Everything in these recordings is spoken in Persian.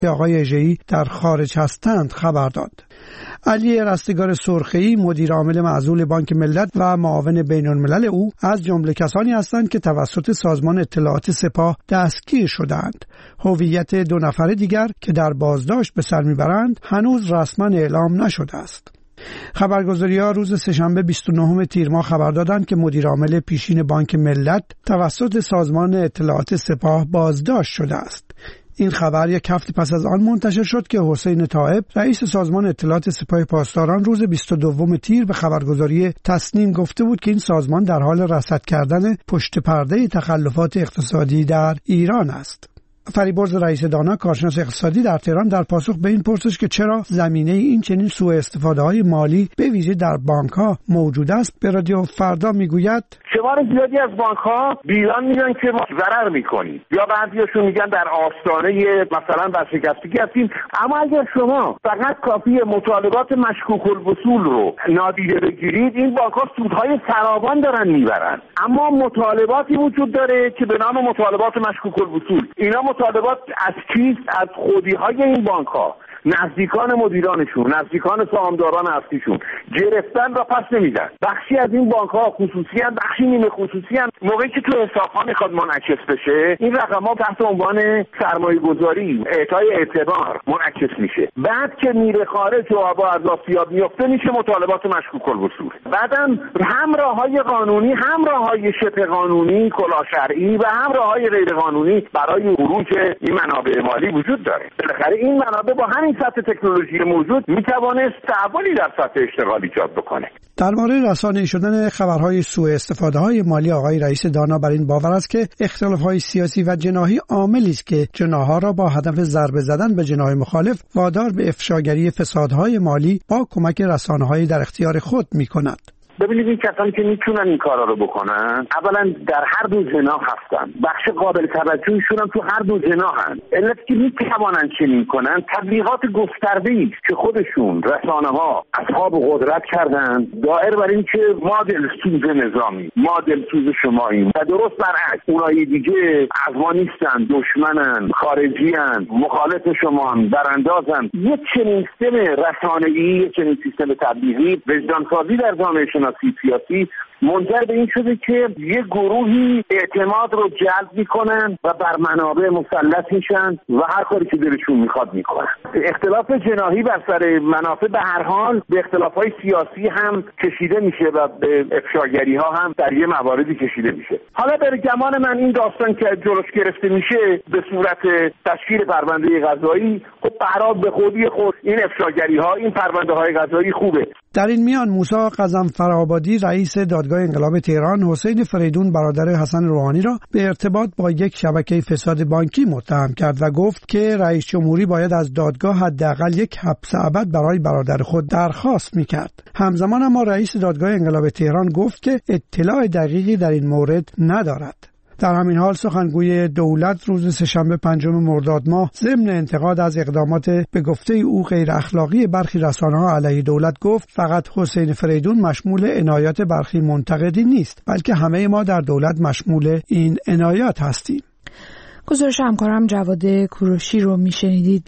آقای اژه‌ای در خارج هستند خبر داد. علی رستگار سرخی، مدیر عامل معزول بانک ملت و معاون بین‌الملل او، از جمله کسانی هستند که توسط سازمان اطلاعات سپاه دستگیر شدند. هویت 2 نفر دیگر که در بازداشت به سر میبرند هنوز رسما اعلام نشده است. خبرگزاری‌ها روز سه‌شنبه 29 تیر ماه خبر دادند که مدیر عامل پیشین بانک ملت توسط سازمان اطلاعات سپاه بازداشت شده است. این خبر یک هفته پس از آن منتشر شد که حسین طائب، رئیس سازمان اطلاعات سپاه پاسداران، روز 22 تیر به خبرگزاری تصنیم گفته بود که این سازمان در حال رصد کردن پشت پرده تخلفات اقتصادی در ایران است. فریبرز رئیس دانا، کارشناس اقتصادی در تهران، در پاسخ به این پرسش که چرا زمینه این چنین سوء استفاده‌های مالی به ویژه در بانک‌ها موجود است، به رادیو فردا میگوید شمار زیادی از بانک‌ها بیان میدن که ما ضرر می‌کنیم، یا بعضیاشون میگن در آستانه مثلا ورشکستگی هستیم. اما اگر شما فقط کافی مطالبات مشکوک الوصول رو نادیده بگیرید، این بانک‌ها سودهای فراوان دارن میبرن. اما مطالباتی وجود داره که به نام مطالبات مشکوک الوصول. اینا مطالبات از چیست؟ از خودی‌های این بانک‌ها، نزدیکان مدیرانشون، نزدیکان سهامداران اصلیشون گرفتن و پس نمیدن. بخشی از این بانک‌ها خصوصی هستند، بخشی نیمه خصوصی هستند. موقعی که تو حساب‌ها میخواد منعکس بشه، این رقم‌ها تحت عنوان سرمایه‌گذاری، اعطای اعتبار منعکس میشه. بعد که میره خارج و با ارزیابی میفته، میشه مطالبات مشکوک الوصول. بعدم هم راه‌های قانونی، هم راه‌های شبه قانونی، کلاه شرعی و هم راه‌های غیر قانونی برای خروج این منابع مالی وجود داره. بالاخره این منابع با همین سطح تکنولوژی موجود میتوانست تحولی در سطح اشتغال ایجاد بکنه. درباره رسانه‌ای شدن خبرهای سوء استفاده‌های مالی، آقای رئیس دانا بر این باور است که اختلاف‌های سیاسی و جناحی عاملی است که جناح‌ها را با هدف ضربه زدن به جناح مخالف وادار به افشاگری فسادهای مالی با کمک رسانه‌های در اختیار خود می‌کند. ببینید این کسانی که میتونن این کارا رو بکنن، اولا در هر دو جناح هستن، بخش قابل توجهیشون هم تو هر دو جناح هستن. علت که میتوانن چنین کنن تبلیغات گسترده‌ای که خودشون رسانه‌ها اصحاب قدرت کردن، دائر بر این که ما دلسوز نظامی، ما دلسوز شماییم، و درست برعکس اونای دیگه از ما نیستن، دشمنن، خارجیان، مخالف شما، براندازن. یک چنین سیستم رسانه‌ای، یک چنین سیستم تبلیغی وجدانسازی در جامعه سیاسی منجر به این شده که یه گروهی اعتماد رو جلب میکنن و بر منابع مسلط میشن و هر کاری که دلشون میخواد میکنن. اختلاف جناحی بر سر منافع به هر حال به اختلافهای سیاسی هم کشیده میشه و به افشاگری ها هم در یه مواردی کشیده میشه. حالا در گمان من این داستان که جلوش گرفته میشه به صورت تشکیل پرونده قضایی، خب برای به خودی خود این افشاگری ها، این پرونده های قضایی خوبه. در این میان موسی قزنفرآبادی، رئیس دادگاه انقلاب تهران، حسین فریدون برادر حسن روحانی را به ارتباط با یک شبکه فساد بانکی متهم کرد و گفت که رئیس جمهوری باید از دادگاه حداقل یک حبس ابد برای برادر خود درخواست می‌کرد. همزمان اما رئیس دادگاه انقلاب تهران گفت که اطلاع دقیقی در این مورد ندارد. در همین حال سخنگوی دولت روز سه‌شنبه 5 مرداد ماه ضمن انتقاد از اقدامات به گفته او غیر اخلاقی برخی رسانه‌ها علیه دولت گفت فقط حسین فریدون مشمول عنایات برخی منتقدین نیست، بلکه همه ما در دولت مشمول این عنایات هستیم. گزارش همکارم جواد کوروشی رو میشنیدید.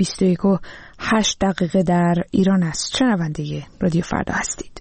21:08 در ایران است. شنونده رادیو فردا هستید.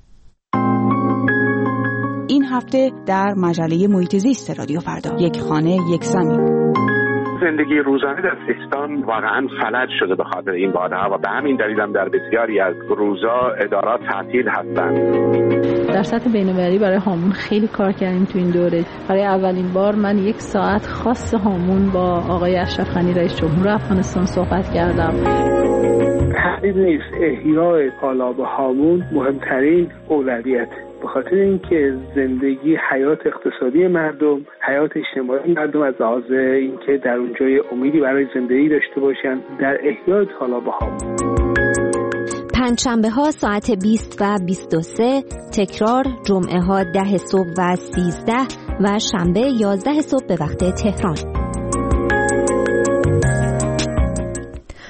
این هفته در مجله محیط زیست رادیو فردا، یک خانه یک زمین. زندگی روزانه در سیستان واقعا فلج شده به خاطر این بادها و به همین دلیل هم در بسیاری از روزا ادارات تعطیل هستند. در سطح بین‌المللی برای هامون خیلی کار کردیم تو این دوره. برای اولین بار من 1 ساعت خاص هامون با آقای اشرف غنی رئیس جمهور افغانستان صحبت کردم. تردید نیست احیای تالاب هامون مهمترین اولویت، به خاطر اینکه زندگی، حیات اقتصادی مردم، حیات اجتماعی مردم از لحاظ اینکه در اونجا امیدی برای زندگی داشته باشن، در احیای تالاب هامون. پنجشنبه ها ساعت 20 و 23، تکرار جمعه ها 10 صبح و 13 و شنبه 11 صبح به وقت تهران.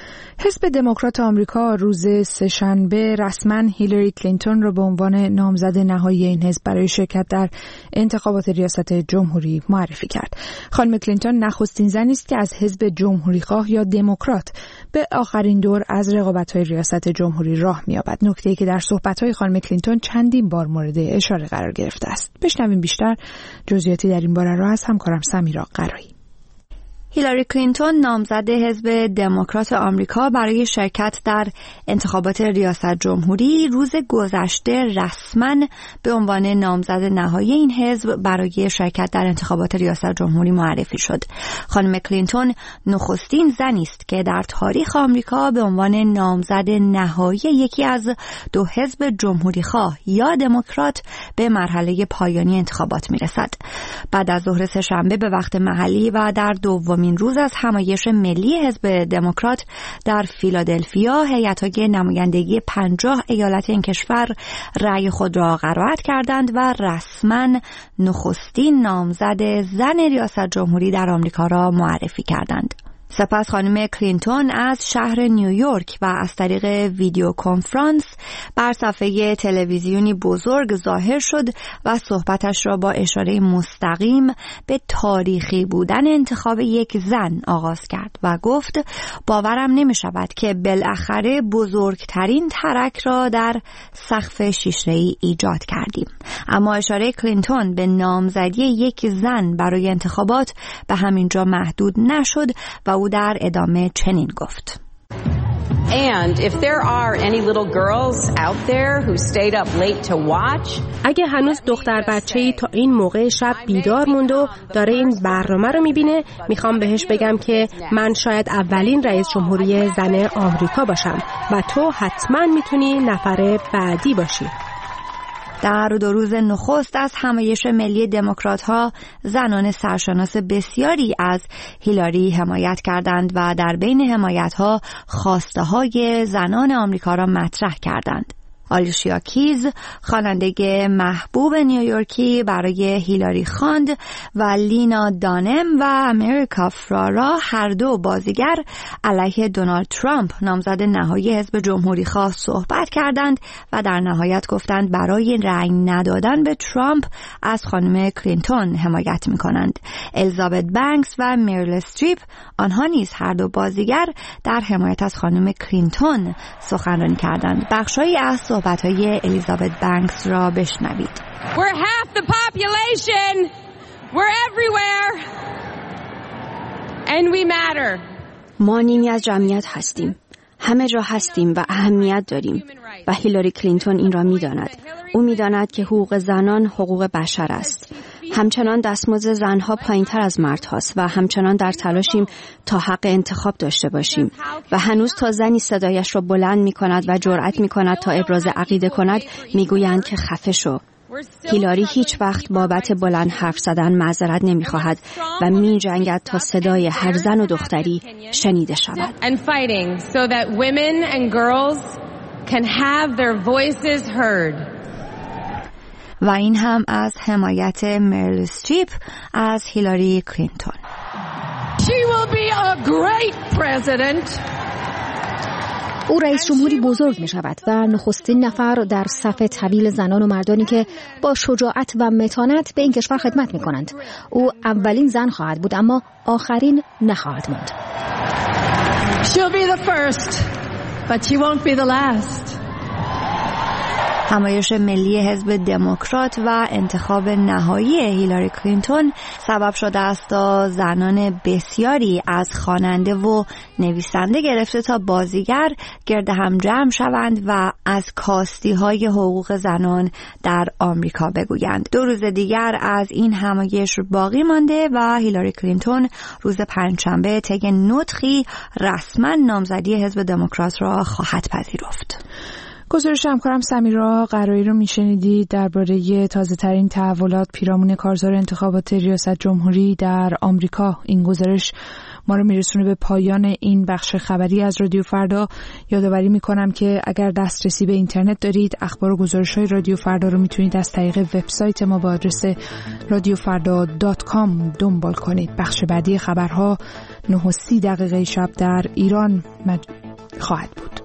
حزب دموکرات آمریکا روز سه‌شنبه رسما هیلاری کلینتون را به عنوان نامزد نهایی این حزب برای شرکت در انتخابات ریاست جمهوری معرفی کرد. خانم کلینتون نخستین زنی است که از حزب جمهوریخواه یا دموکرات به آخرین دور از رقابت‌های ریاست جمهوری راه می‌یابد. نکته‌ای که در صحبت‌های خانم کلینتون چندین بار مورد اشاره قرار گرفته است. بشنویم بیشتر جزئیاتی در این باره را از همکارم سمیرا قرایی. هیلاری کلینتون نامزد حزب دموکرات آمریکا برای شرکت در انتخابات ریاست جمهوری روز گذشته رسما به عنوان نامزد نهایی این حزب برای شرکت در انتخابات ریاست جمهوری معرفی شد. خانم کلینتون نخستین زنی است که در تاریخ آمریکا به عنوان نامزد نهایی یکی از دو حزب جمهوریخواه یا دموکرات به مرحله پایانی انتخابات میرسد. بعد از ظهر سه‌شنبه به وقت محلی و در دومین روز از همایش ملی حزب دموکرات در فیلادلفیا، هیئت‌های نمایندگی 50 ایالت این کشور رأی خود را قرائت کردند و رسما نخستین نامزد زن ریاست جمهوری در آمریکا را معرفی کردند. سپس خانم کلینتون از شهر نیویورک و از طریق ویدیو کنفرانس بر صفحه تلویزیونی بزرگ ظاهر شد و صحبتش را با اشاره مستقیم به تاریخی بودن انتخاب یک زن آغاز کرد و گفت باورم نمی شود که بالاخره بزرگترین ترک را در سقف شیشه‌ای ایجاد کردیم. اما اشاره کلینتون به نامزدی یک زن برای انتخابات به همین جا محدود نشد و او در ادامه چنین گفت: And if there are any little girls out there who stayed up late to watch, اگه هنوز دختر بچه‌ای تا این موقع شب بیدار موند و داره این برنامه رو میبینه، میخوام بهش بگم که من شاید اولین رئیس جمهوری زن آمریکا باشم و تو حتما میتونی نفر بعدی باشی. در 2 روز نخست از همایش ملی دموکرات‌ها زنان سرشناس بسیاری از هیلاری حمایت کردند و در بین حمایت‌ها خواسته‌های زنان آمریکا را مطرح کردند. آلیشیا کیز، خواننده محبوب نیویورکی، برای هیلاری خواند و لینا دانم و امریکا فرارا، هر دو بازیگر، علیه دونالد ترامپ نامزد نهایی حزب جمهوریخواه صحبت کردند و در نهایت گفتند برای رأی ندادن به ترامپ از خانم کلینتون حمایت می‌کنند. الیزابت بانکس و میریل استریپ، آنها نیز هر دو بازیگر، در حمایت از خانم کلینتون سخنرانی کردند. بخشی از صحبت‌های الیزابت بانکس را بشنوید. We're half the population. We're everywhere. And we matter. ما نیمی از جمعیت هستیم. همه جا هستیم و اهمیت داریم و هیلاری کلینتون این را می‌داند. او می‌داند که حقوق زنان حقوق بشر است. همچنان دستمزد زنها پایین‌تر از مردهاست و همچنان در تلاشیم تا حق انتخاب داشته باشیم و هنوز تا زنی صدایش را بلند می‌کند و جرأت می‌کند تا ابراز عقیده کند می‌گویند که خفه شو. هیلاری هیچ وقت بابت بلند حرف زدن معذرت نمی‌خواهد و می‌جنگد تا صدای هر زن و دختری شنیده شود. و این هم از حمایت میریل استریپ از هیلاری کلینتون. She will be a great president. او رئیس جمهوری بزرگ می شود و نخستین نفر در صف طویل زنان و مردانی که با شجاعت و متانت به این کشور خدمت می کنند. او اولین زن خواهد بود اما آخرین نخواهد ماند. She'll be the first, but she won't be the last. همایش ملی حزب دموکرات و انتخاب نهایی هیلاری کلینتون سبب شده است تا زنان بسیاری از خواننده و نویسنده گرفته تا بازیگر گرد هم جمع شوند و از کاستی‌های حقوق زنان در آمریکا بگویند. 2 روز دیگر از این همایش باقی مانده و هیلاری کلینتون روز پنجشنبه طی نطقی رسما نامزدی حزب دموکرات را خواهد پذیرفت. گزارش همکارم سمیرا قرایی رو میشنیدید درباره تازه ترین تحولات پیرامون کارزار انتخابات ریاست جمهوری در آمریکا. این گزارش ما رو میرسونه به پایان این بخش خبری از رادیو فردا. یادآوری میکنم که اگر دسترسی به اینترنت دارید اخبار و گزارش‌های رادیو فردا رو میتونید از طریق وبسایت ما با آدرس radiofarda.com دنبال کنید. بخش بعدی خبرها 9:30 شب در ایران خواهد بود.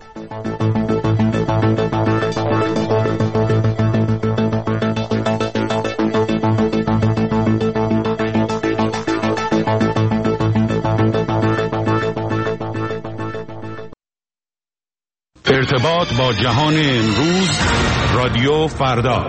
ارتباط با جهان امروز، رادیو فردا.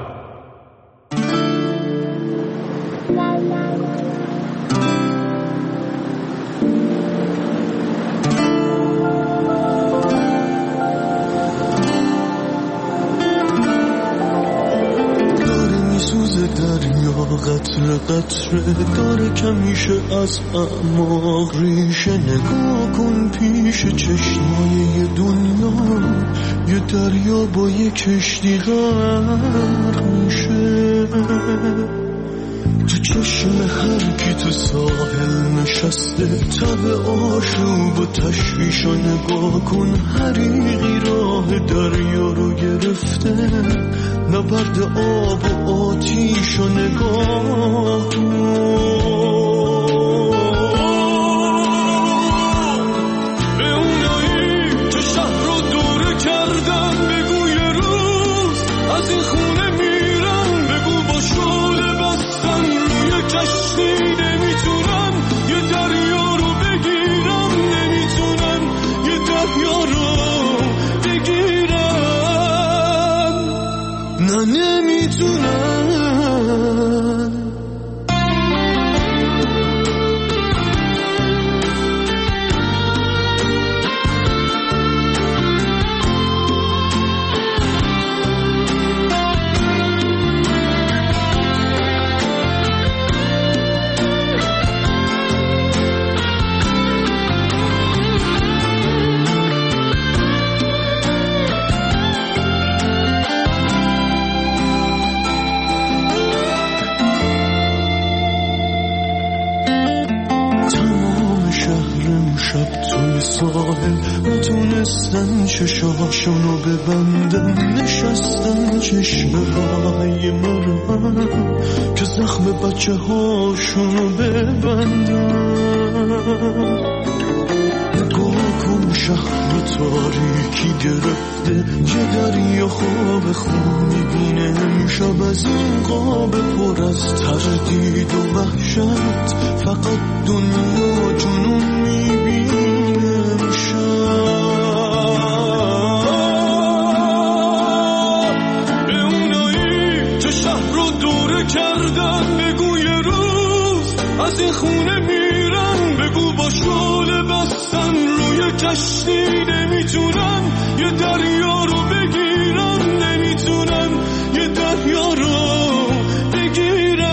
قطره قطره داره کمیشه از اعماق ریشه. نگاه کن پیش چشمای دنیا، یه دریا با یه کشتی غرق میشه. تو چشم هر کی تو ساحل نشسته، تب آشوب و تشویش. نگاه کن حریقی راه دریا رو گرفته، نبرد آب و آتیش. نگاه به اونایی که شهر رو دوره کردن، بگو یه روز از این خونه میرن. بگو با شعله بستن روی کشتی، نمیتونن یه دریا رو بگیرن. نمیتونن یه دریا رو بگیرن. نه نمیتونن. نتونستن چشاشونو ببندن، نشستن چشم های مرم که زخم بچه هاشونو ببندن. نگاه کن شهر تاریکی گرفته، یه دریا خواب خون میبینه. امشب از این قاب پر از تردید و وحشت، فقط دنیا جنون میبینه. به اونایی که شهر رو دوره کردن، بگو یه روز از این خونه میرن. بگو با شعله بستن روی کشتی، نمیتونن یه دریا رو بگیرن. نمیتونن یه دریا رو بگیرن.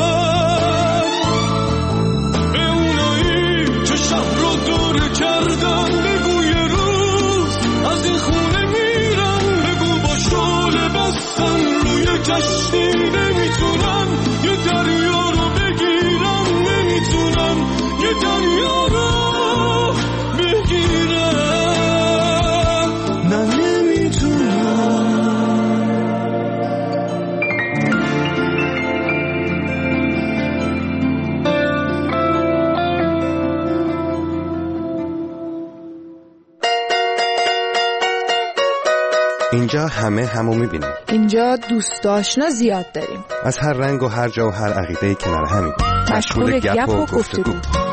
به اونایی که شهر رو دوره کردن، بگو یه روز از این خونه میرن. بگو با شعله بستن روی کشتی، نمیتونن یه دریا رو بگیرن. نمیتونن یه دریا رو بگیرن. نه نمیتونن. اینجا همه همو میبینیم. اینجا دوست آشنا زیاد داریم، از هر رنگ و هر جا و هر عقیده‌ای کنار همیم. مشغول گپ و گفتگو.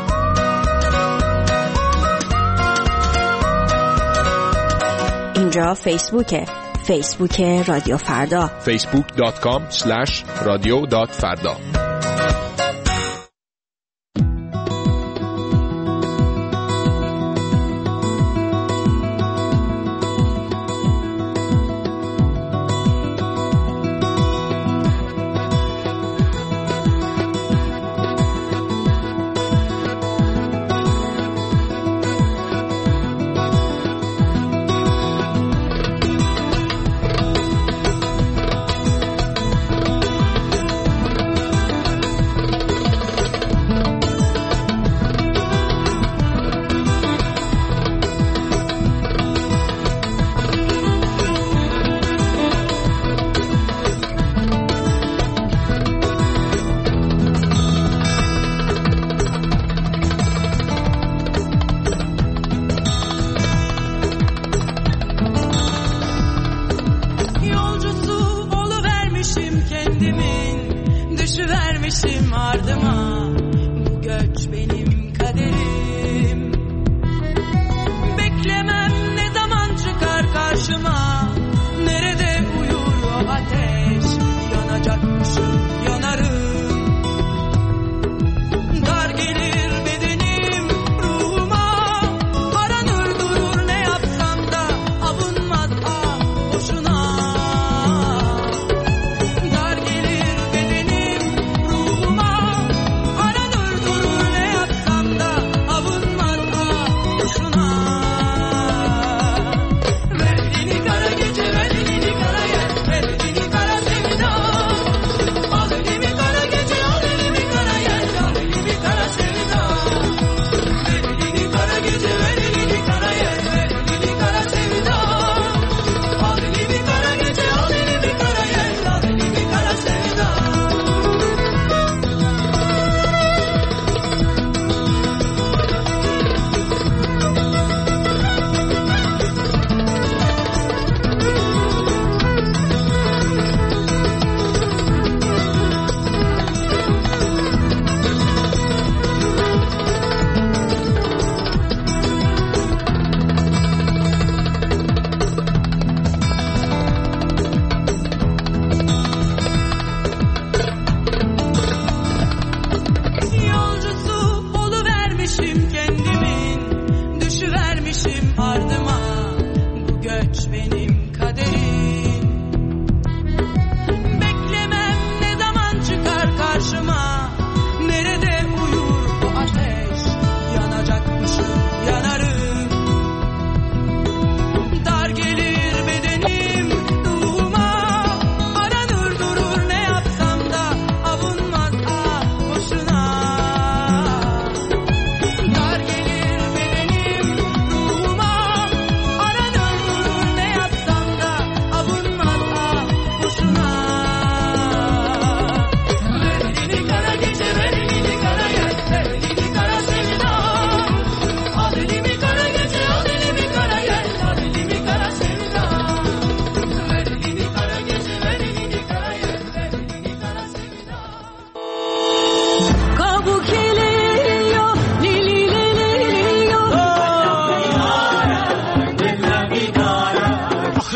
اینجا فیسبوک رادیو فردا. facebook.com/radio.farda.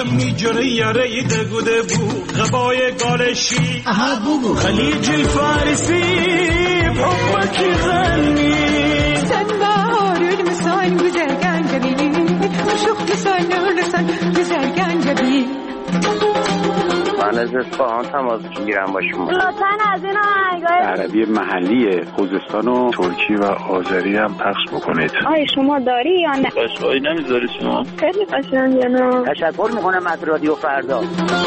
میجره یاره دگوده بو غبای گالشی خلیج الفارسی بحبکی غنی sen baharül misal güzel gencebi aşık misal ölürsen güzel gencebi من از اصفهان تماس میگیرم با شما. لطفاً از این آهنگای عربی محلی خوزستان و ترکی و آذری هم پخش بکنید. آیا شما داری یا نه؟ قشنگی نمیذاری شما؟ خیلی قشنگه نه. تشکر میکنم از رادیو فردا.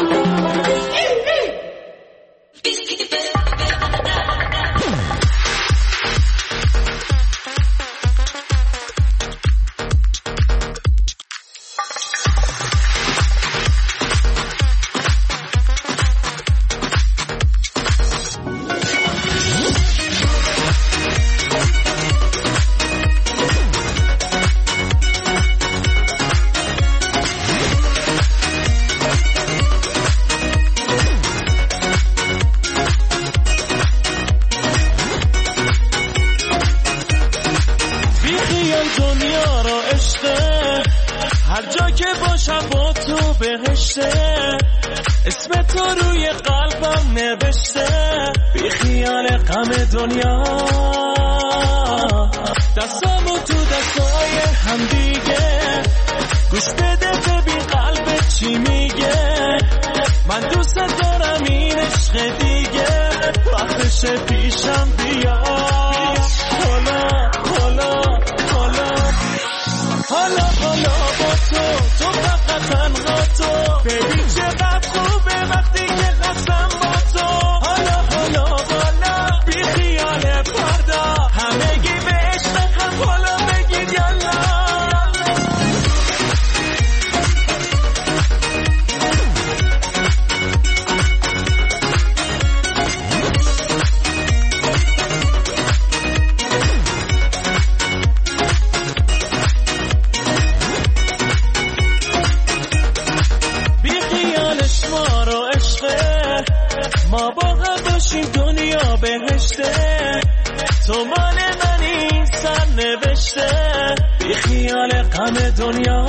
اسم تو روی قلبم نوشته بی خیال غم دنیا دستامو تو دستای هم دیگه گوش بده ببین قلبت چی میگه من دوست دارم این عشق دیگه وقتش پیشم بیا حالا حالا حالا حالا حالا با تو فقط تنها تو ببین چقدر خوبه وقتی که هستم با تو حالا حالا حالا بی خیال فردا همگی به عشق هم حالا بگید یالا ما با هم باشیم دنیا بهشته تو مال منی سر نوشته بی خیال غم دنیا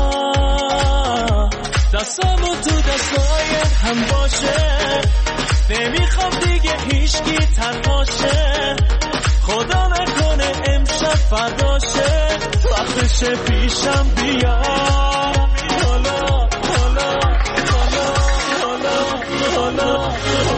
دستامو تو دستای هم باشه نمیخوام دیگه هیچکی تنهاشه خدا نکنه امشب فرداشه وقتش پیشم بیا حالا حالا حالا حالا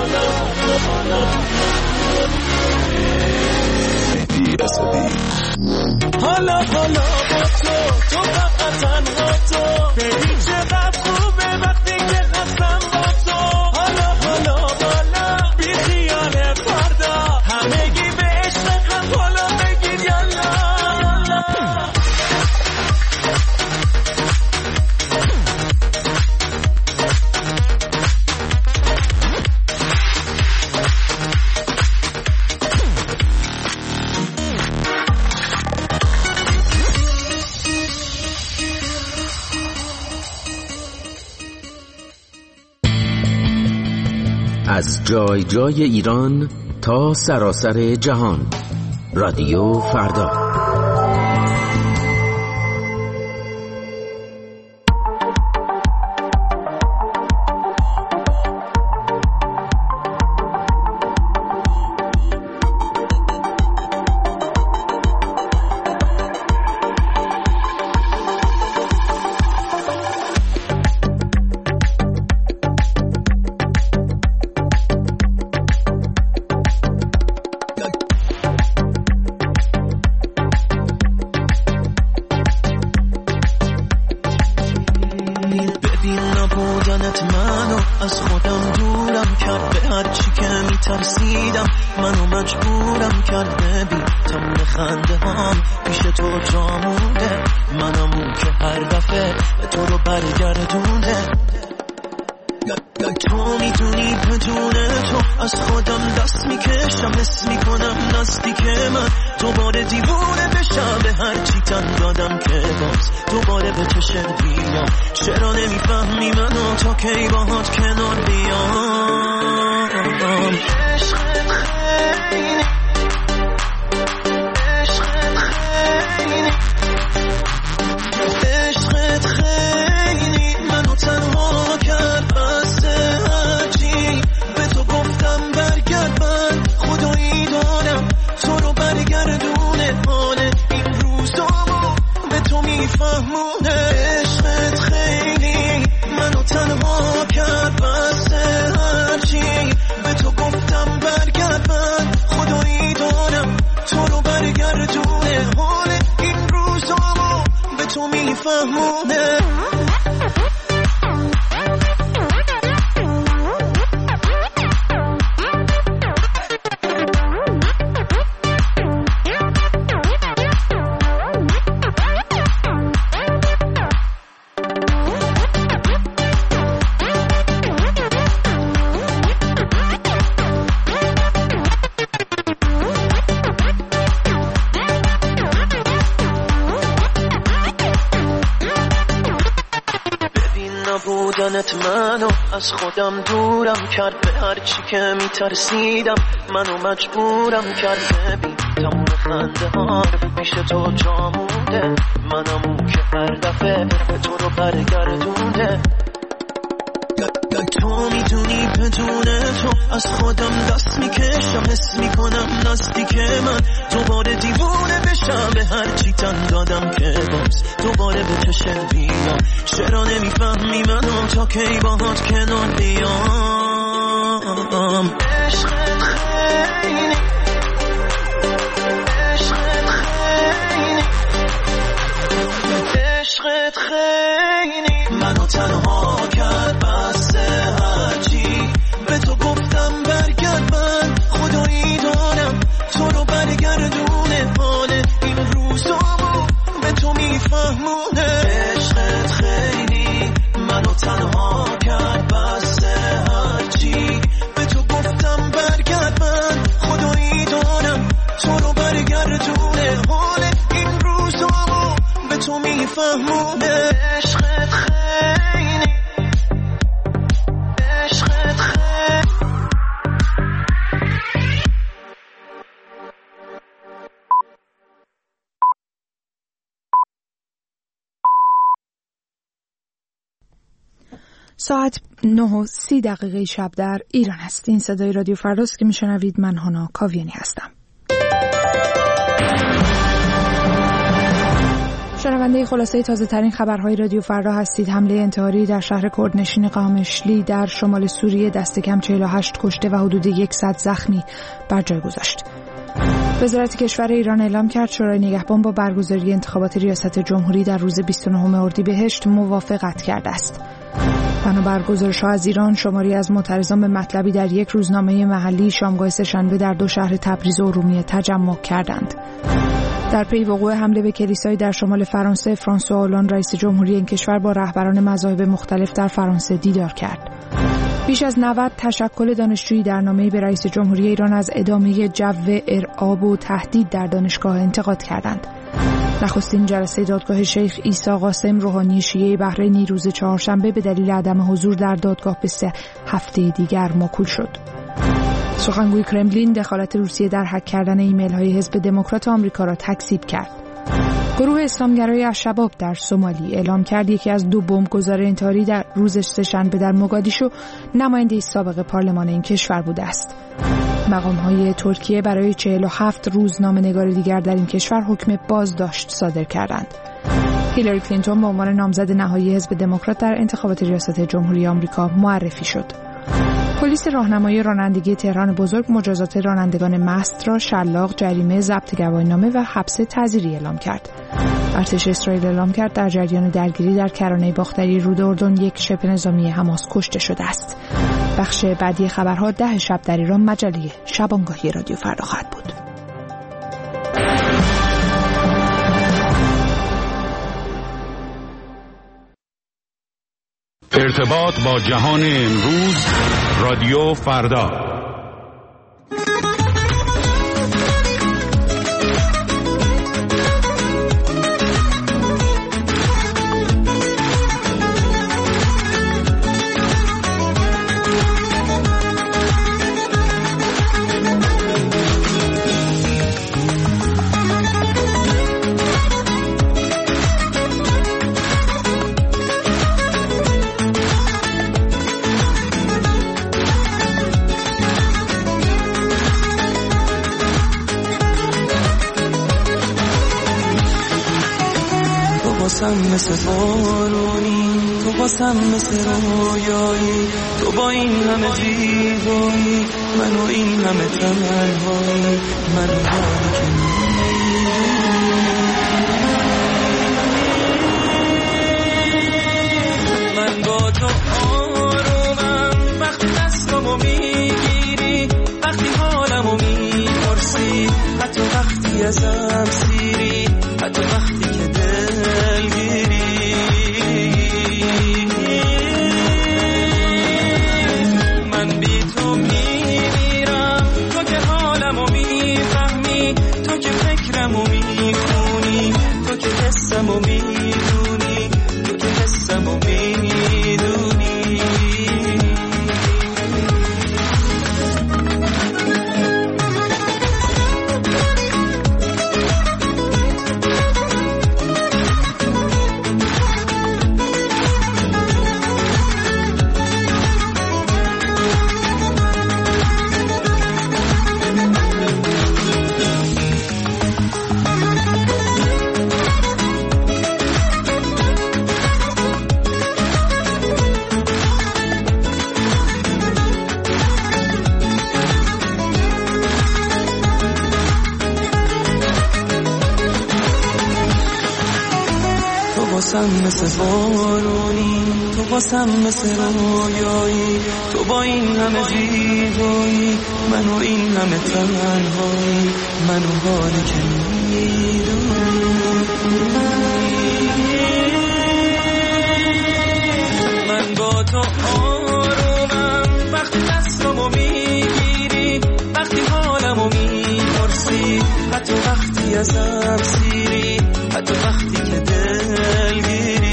حالا حالا با تو فقط تنها تو ببین چقدر خوبه وقتی که هستم با تو حالا حالا حالا بی خیال فردا همگی به عشق هم حالا بگید یالا از جای جای ایران تا سراسر جهان رادیو فردا. عشقت خیلی منو تنها بودنت منو از خودم دورم کرد، به هرچی که میترسیدم منو مجبورم کرد. ببین تموم خنده ها پیش تو جا مونده، منم اون که هر دفعه به تو رو برگردونه. تو میدونی بدون تو از خودم دست میکشم، حس میکنم نزدیک من دوباره دیوونه بشم. به هر چی تن دادم که باز دوباره به چشم بیام. چرا نمیفهمی منو تا کی باهات کنار بیام؟ عشقت خیلی عشقت خیلی منو تنها کرد. بس هرچی به تو گفتم برگرد، من خدایی دارم تو رو برگردونه. حال این روزامو به تو میفهمونه. عشقت خیلی منو تنها کرد. بس هرچی به تو گفتم برگرد، من خدایی دارم تو رو برگردونه. حال این روزامو به تو میفهمونه. عشقت خیلی عشقت خیلی. ساعت 9:30 شب در ایران است. این صدای رادیو فرداست که میشنوید. من هانا کاویانی هستم. شنونده خلاصه تازه ترین خبرهای رادیو فردا هستید. حمله انتحاری در شهر کردنشین قامشلی در شمال سوریه دست کم 48 کشته و حدود 100 زخمی بر جای گذاشت. وزارت کشور ایران اعلام کرد شورای نگهبان با برگزاری انتخابات ریاست جمهوری در روز 29 اردیبهشت موافقت کرده است. بنابر گزارش‌ها از ایران، شماری از معترضان به مطلبی در یک روزنامه محلی شامگاه سه‌شنبه در دو شهر تبریز و ارومیه تجمع کردند. در پی وقوع حمله به کلیسایی در شمال فرانسه، فرانسوا آلان رئیس جمهوری این کشور با رهبران مذاهب مختلف در فرانسه دیدار کرد. بیش از 90 تشکل دانشجویی در نامه‌ای به رئیس جمهوری ایران از ادامه جو ارعاب و تهدید در دانشگاه انتقاد کردند. نخستین جلسه دادگاه شیخ عیسی قاسم روحانی شیعه بحرینی روز چهارشنبه به دلیل عدم حضور در دادگاه به 3 هفته دیگر موکول شد. سخنگوی کرملین دخالت روسیه در هک کردن ایمیل‌های حزب دموکرات آمریکا را تکذیب کرد. گروه اسلامگرای الشباب در سومالی اعلام کرد یکی از 2 بمبگذار انتحاری در روز سه‌شنبه در موگادیشو نماینده سابق پارلمان این کشور بوده است. مقام‌های ترکیه برای 47 روزنامه‌نگار دیگر در این کشور حکم بازداشت صادر کردند. هیلاری کلینتون به عنوان نامزد نهایی حزب دموکرات در انتخابات ریاست جمهوری آمریکا معرفی شد. پلیس راهنمایی رانندگی تهران بزرگ مجازات رانندگان مست را شلاق، جریمه، ضبط گواهینامه و حبس تعزیری اعلام کرد. ارتش اسرائیل اعلام کرد در جریان درگیری در کرانه باختری رود اردن یک شبه نظامی حماس کشته شده است. بخش بعدی خبرها 10 شب در ایران مجله شبانگاهی رادیو فردا خواهد بود. ارتباط با جهان امروز رادیو فردا. مثل بارونی تو باسم مثل رویایی، تو با این همه زیبایی منو این همه تنهایی، منو یاری که من با تو آرومم وقتی دستمو میگیری، وقتی حالمو میپرسی، حتی وقتی ازم سیری، حتی وقتی که دلگیری. من بی تو میمیرم، تو که حالمو میفهمی، تو که فکرمو میخونی، تو که حسمو میدونی، تو که حسمو میدونی. واسم مثل بارونی، تو واسم مثل رویایی، تو با این همه زیبایی، منو این همه تنهایی، منو حالی که میدونی. من با تو آرومم وقتی دستمو میگیری، وقتی حالمو میپرسی، حتی وقتی ازم سیری، حتی وقتی که دلگیری.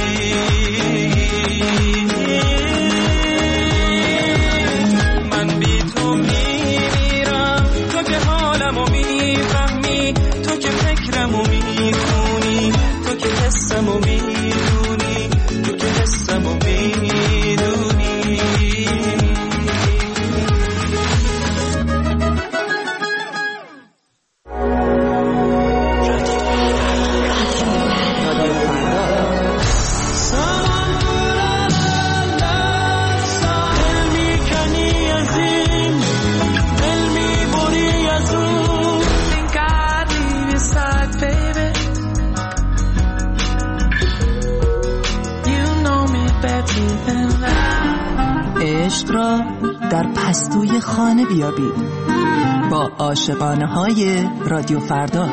من بی تو میمیرم، تو که حالمو میفهمی، تو که فکرمو میخونی، تو که حسمو میدونی، تو که حسمو میدونی. عشق را در پستوی خانه بیابید با عاشقانه های رادیو فردا.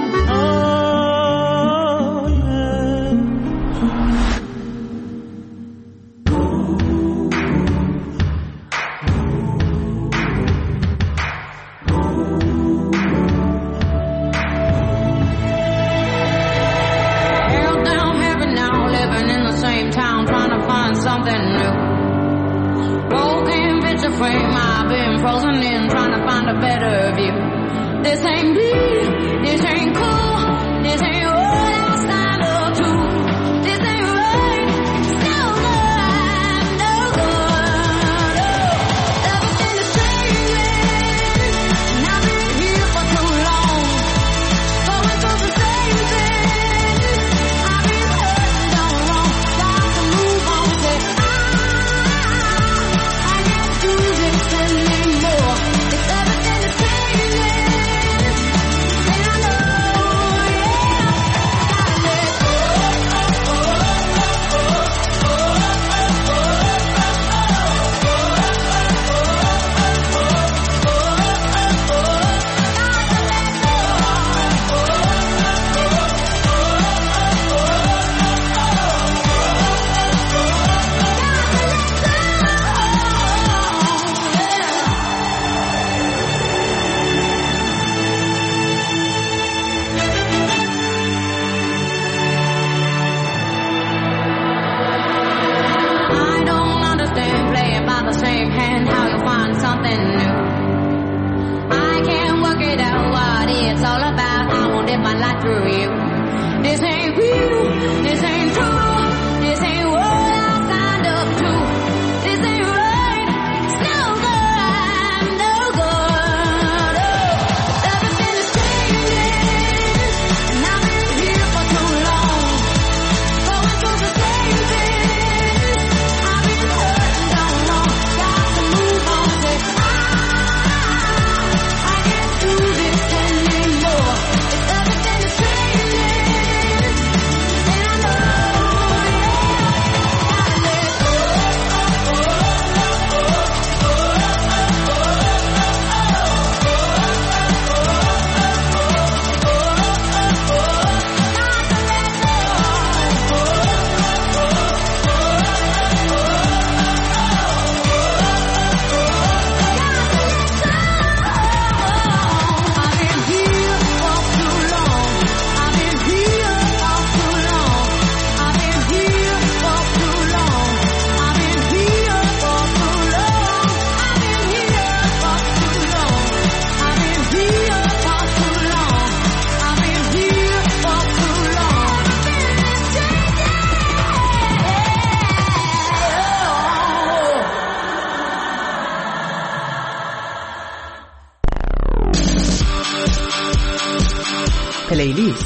پلیلیست.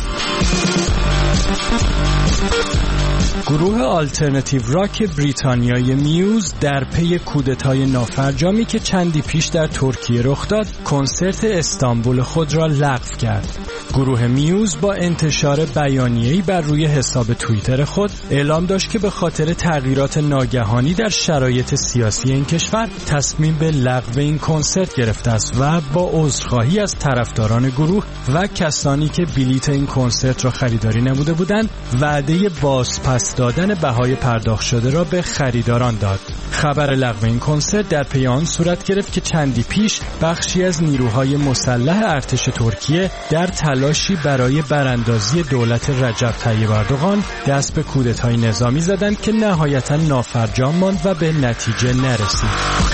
گروه آلترناتیو راک بریتانیای میوز در پی کودتای نافرجامی که چندی پیش در ترکیه رخ داد، کنسرت استانبول خود را لغو کرد. گروه میوز با انتشار بیانیه‌ای بر روی حساب توییتر خود اعلام داشت که به خاطر تغییرات ناگهانی در شرایط سیاسی این کشور تصمیم به لغو این کنسرت گرفته است و با عذرخواهی از طرفداران گروه و کسانی که بلیت این کنسرت را خریداری نموده بودند وعده بازپس دادن بهای پرداخت شده را به خریداران داد. خبر لغو این کنسرت در پی آن صورت گرفت که چندی پیش بخشی از نیروهای مسلح ارتش ترکیه در تلاشی برای براندازی دولت رجب طیب اردوغان دست به کودتای نظامی زدند که نهایتاً نافرجام ماند و به نتیجه نرسید.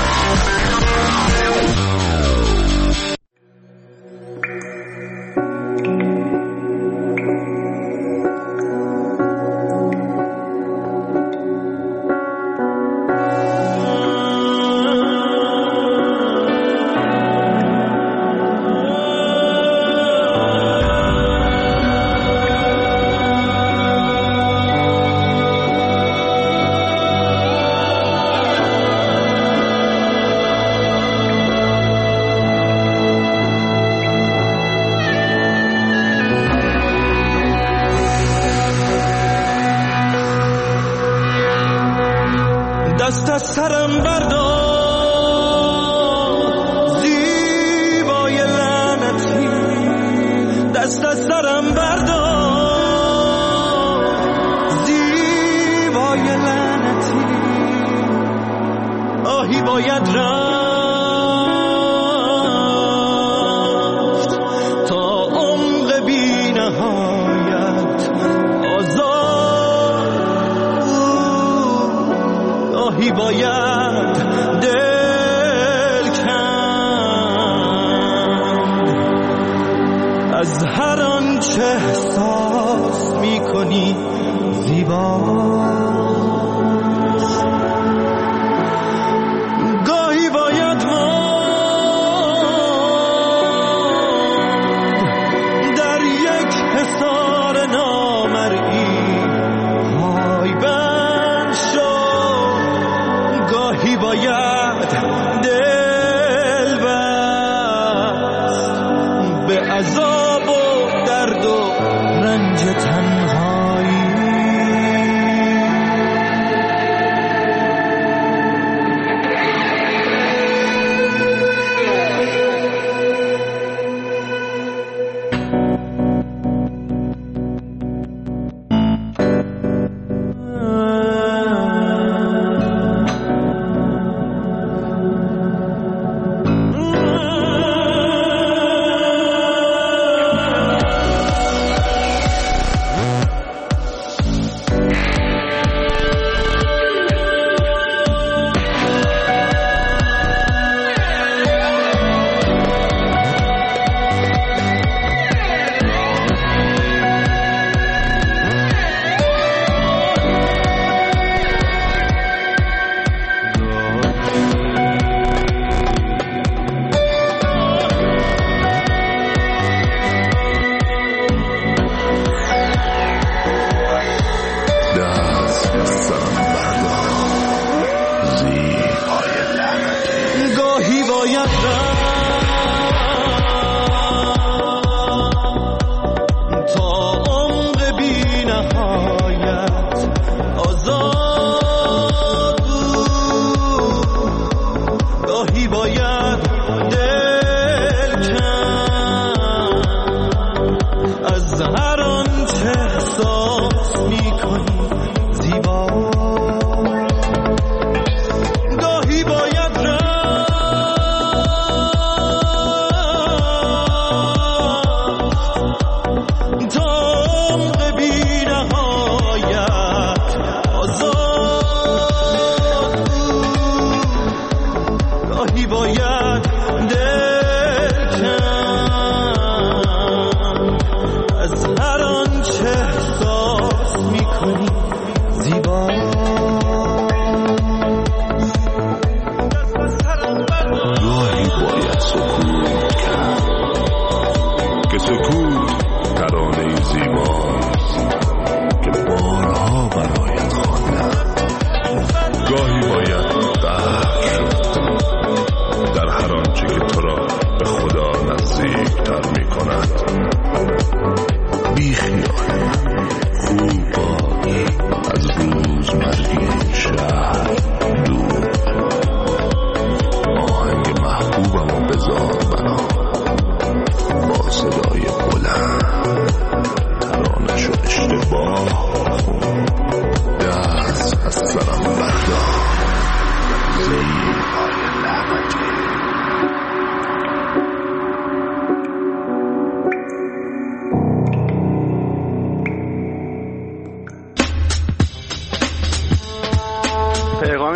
دست از سرم بردار زیبای لعنتی، دست از سرم بردار زیبای لعنتی، آهی باید رفت تا عمق بی نهایت آزاد، آهی باید دل کند از هر آنچه احساس می‌کنی زیباست. گاهی باید ماند در یک حصار نامرئی، پای بند شد. گاهی باید دل بست به عذاب و درد و رنج تنهایی.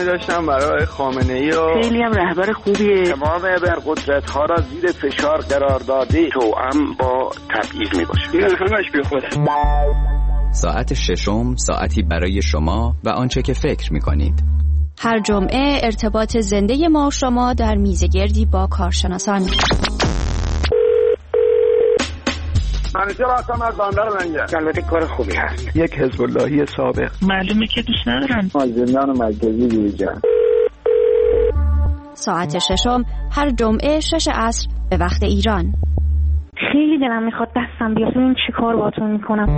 احترامی داشتم برای خامنه‌ای و خیلی هم رهبر خوبیه. تمام ابرقدرت‌ها را زیر فشار قرار داده توأم با تبعیض میباشه. این همش بیخوده. ساعت ششم ساعتی برای شما و آنچه که فکر می‌کنید. هر جمعه ارتباط زنده ما و شما در میزگردی با کارشناسان. منیجر هستم از بندر لنگر. البته کار خوبی هست. یک حزب اللهی سابق. معلومه که دوست ندارن. زندان مرکزی بیرجان. ساعت ششم هر جمعه 6 عصر به وقت ایران. خیلی دلم میخواد دستم بیاد این چی کار باهاتون میکنم.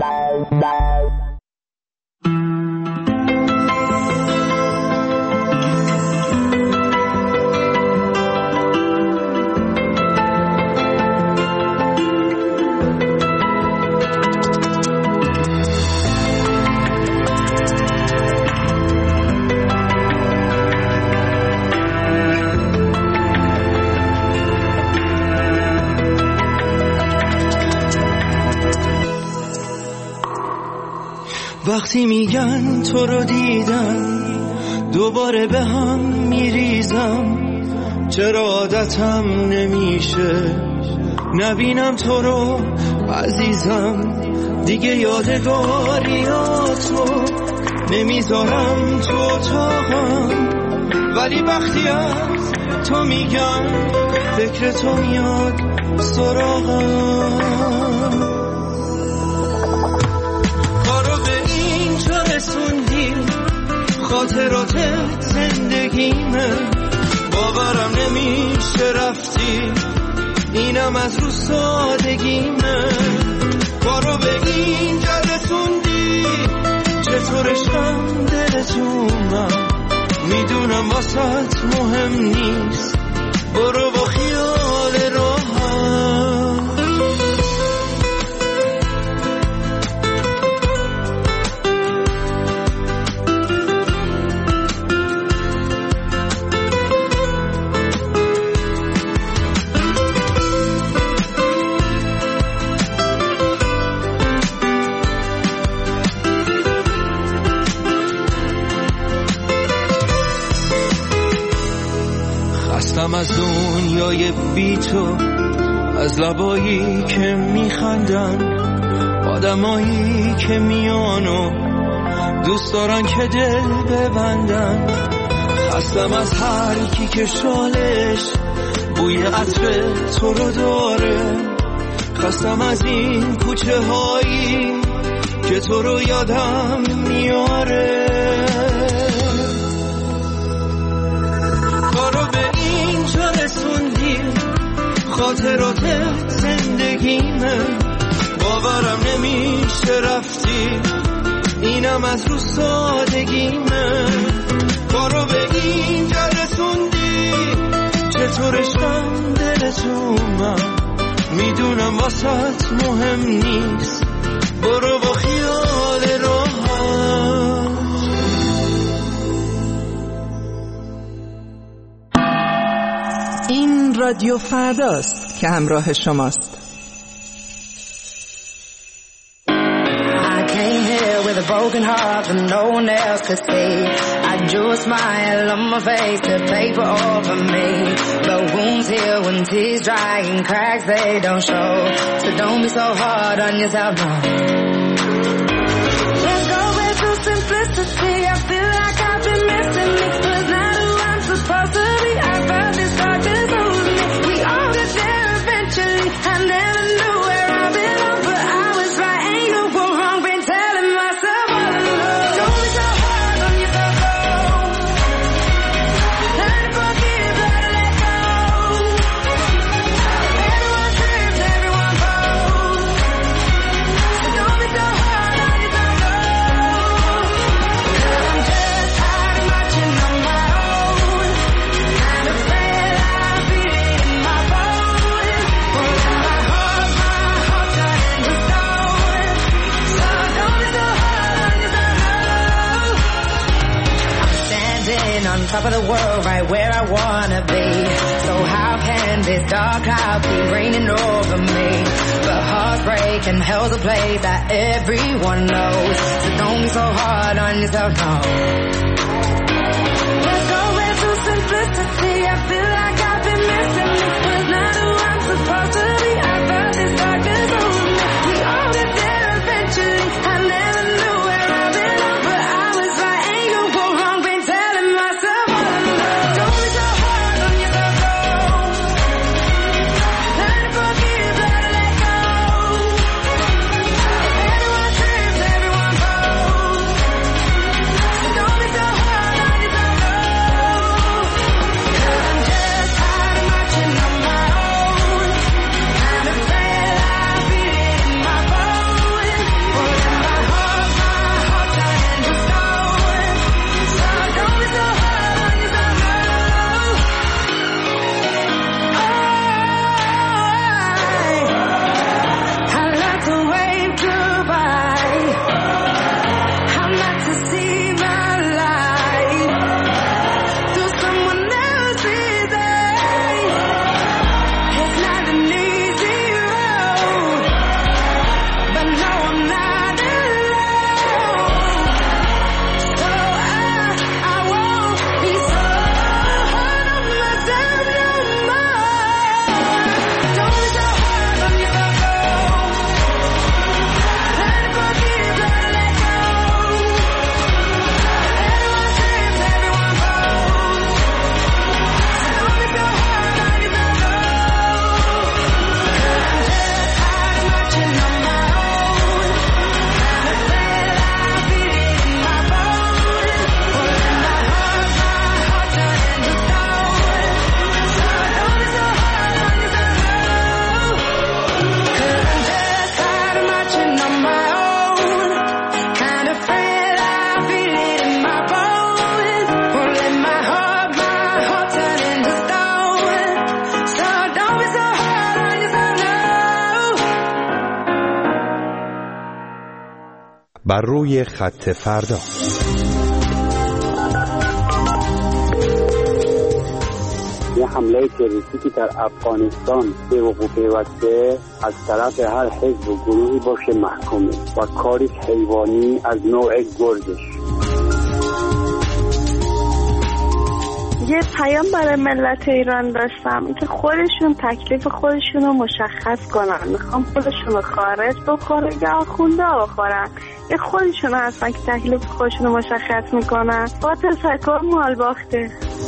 وقتی میگن تو رو دیدم دوباره به هم میریزم، چرا عادتم نمیشه نبینم تو رو عزیزم، دیگه یادگاریاتو نمیذارم تو اتاقم، ولی وقتی از تو میگم فکر تو میاد سراغم. خاطرات زندگیمه، باورم نمیشه رفتی، اینم از رو سادگیمه، کارو به اینجا رسوندی، چطور عشقم دلتونم، میدونم واسط مهم نیست، برو با خیال راحت. از دنیای بی تو، از لبایی که میخندن، آدمایی که میانو دوست دارن که دل ببندن، خستم از هر کی که شالش بوی عطر تو رو داره، خستم از این کوچه هایی که تو رو یادم میاره، کارو به اینجا رسوندی، خاطرات زندگیمه، باورم نمیشه رفتی، اینم از رو سادگیمه، کارو به اینجا رسوندی، چطور عشقم دلتونم، میدونم واسط مهم نیست، برو با خیال راحت. این رادیو فرداست که همراه شماست. With a broken heart that no one else could see, I drew a smile on my face to paper over me. The wounds heal when tears dry and cracks they don't show. So don't be so hard on yourself, no. Let's go back to simplicity. I feel like I've been missing me, but not who I'm supposed to be. I felt this darkness over me. We all get there eventually. I never knew where I belong, but I was right and you were wrong. Been telling myself all along. Don't be so hard on yourself, no. Learn to forgive, learn to let go. Everyone trips, everyone falls. So don't be so hard on yourself, no. I'm just tired of marching on my own. Kind of afraid I feel it in my bones. Won't let my heart turn into stone. So don't be so hard on yourself, no. I'm standing on top of the world, right where I wanna be. So how can this dark cloud keep raining over me? The hearts break and hell's a place that everyone knows. So don't be so hard on yourself, no. Let's بر روی خط فردا. یه حمله تروریستی که در افغانستان به وقوع پیوسته از طرف هر حزب و گروهی باشه محکومه و کاری حیوانی از نوع گرگش. یه پیام برای ملت ایران داشتم که خودشون تکلیف خودشون رو مشخص کنن. میخوام خودشون رو خارج بخورن یا آخونده بخورن. یه خودشون هستن که تکلیف خودشون رو مشخص میکنن. با تشکر مال باخته.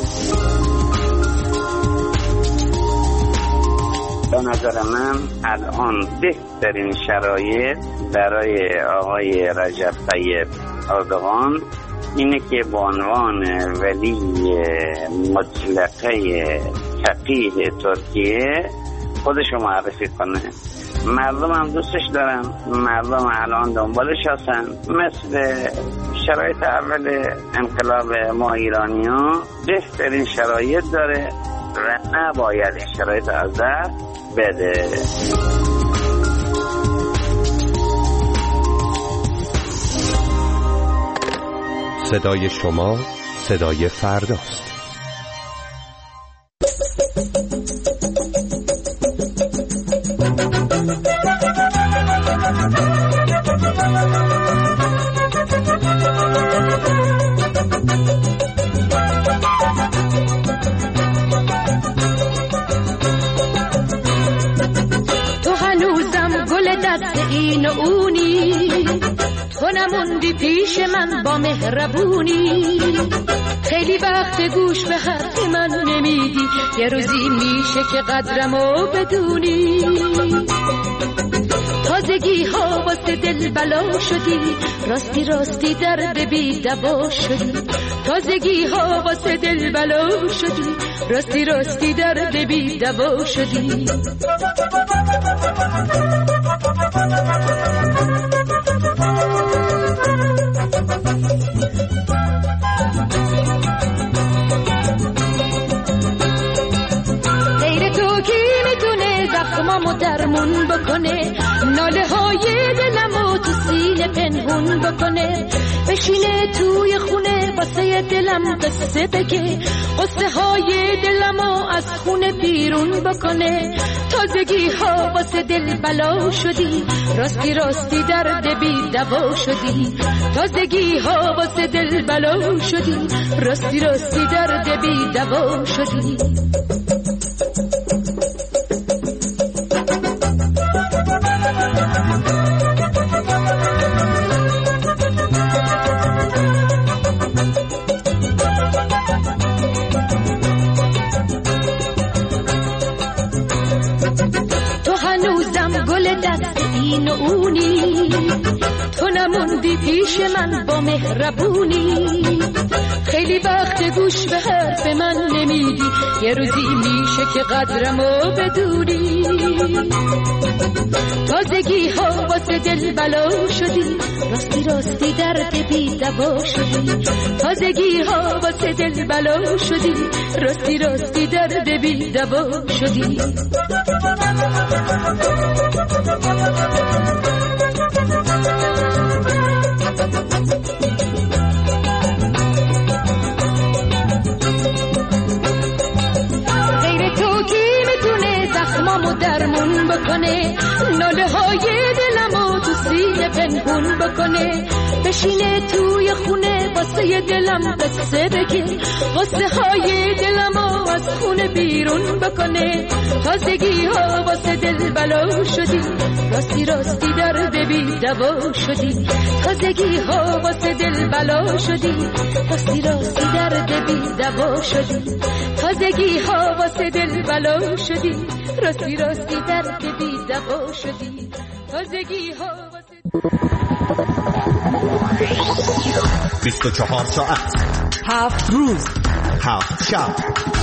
به نظر من الان بهترین شرایط برای آقای رجب طیب اردوغان اینه که به عنوان ولی مطلقه فقیه ترکیه خودشو معرفی کنه. مردم هم دوستش دارن، مردم الان دنبالش هستن. مثل شرایط اول انقلاب ما ایرانی ها بهترین شرایط داره و نباید شرایط از دست بده. صدای شما صدای فرداست. تو هنوزم گل دست این و اونی، تو نموندی پیش من با مهربونی. خیلی وقت گوش به حرف من نمیدی، یه روزی میشه که قدرمو بدونی. تازگی ها واسه دل بلا شدی، راستی راستی درد بی دوا شدی. تازگی ها واسه دل بلا شدی، راستی راستی درد بی دوا شدی. غیر تو کی میتونه زخمامو درمون بکنه، ناله های دلمو تو سینه پنهون بکنه. بشینه توی خونه واسه دلم قصه بگه، قصه های دلمو از خونه بیرون بکنه. تازگی ها واسه دل بلا شدی، راستی راستی درد بی دوا شدی. تازگی ها واسه دل بلا شدی، راستی راستی درد بی دوا شدی. این و اونی، تو نموندی پیش من با مهربونی. خیلی وقت گوش به حرف من نمیدی، یه روزی میشه که قدرمو بدونی. تازگی ها واسه دل بلا شدی، راستی راستی درد بی دوا شدی. تازگی ها واسه دل بلا شدی، راستی راستی درد بی دوا شدی. غیر تو کی میتونه زخمامو درمون بکنه، ناله های دلمو تو سینه پنهون بکنه. بشینه توی خونه واسه دلم قصه بگه، قصه های دلمو از خونه بیرون بکنه. تازگی ها واسه دل بلا شدی، راستی راستی درد بی دوا شدی. تازگی ها واسه دل بلا شدی، راستی راستی درد بی دوا شدی. تازگی ها واسه دل بلا شدی، راستی راستی درد بی دوا شدی. تازگی ها واسه 24 ساعت 7 روز 7 شب،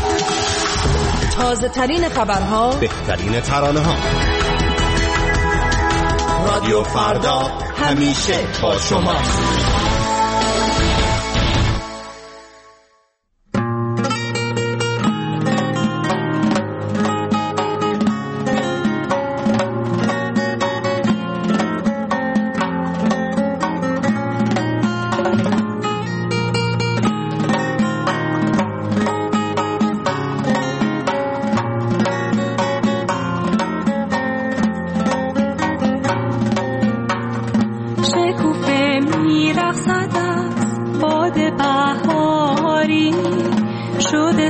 تازه ترین خبرها، بهترین ترانه ها. رادیو فردا همیشه با شما.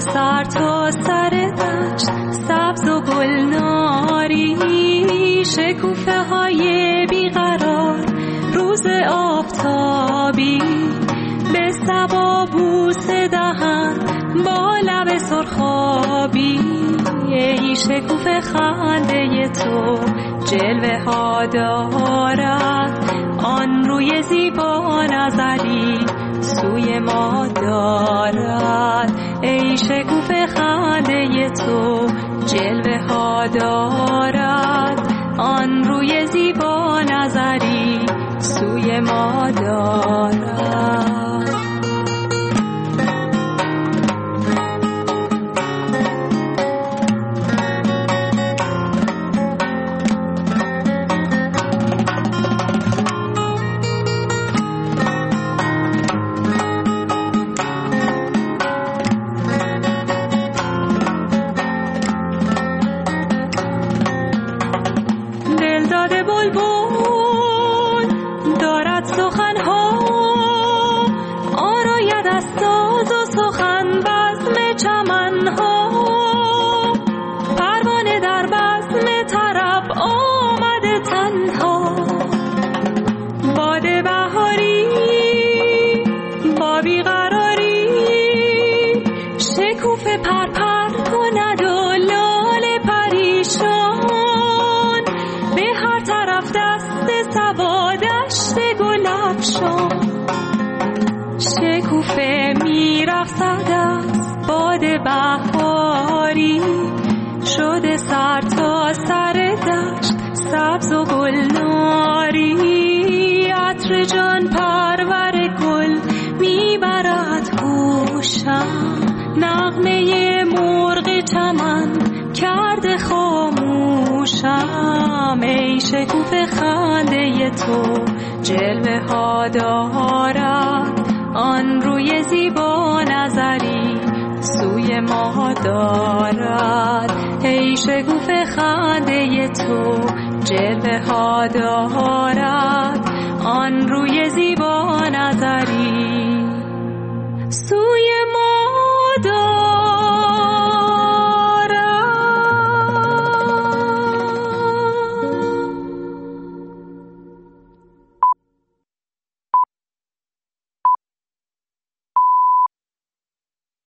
سر تا سر دشت سبز و گلناری، شکوفه های بیقرار روز آفتابی، به صبا بوسه دهن با لب سرخابی. ای شکوفه خنده تو جلوه ها دارد، آن روی زیبا نظری سوی ما دارد. ای شکوفه خنده تو جلوه ها دارد، آن روی زیبا نظری سوی ما دارد. شکوفه میرقصد از باد بهاری، شده سر تا سر دشت سبز و گلناری. عطر جان پرور گل میبرد گوشم، نغمه مرغ چمن کرده خاموشم. ای شکوفه خنده تو جلوه ها دارد، آن روی زیبا نظری سوی ما دارد. ای شکوفه خنده تو جلوه ها دارد، آن روی زیبا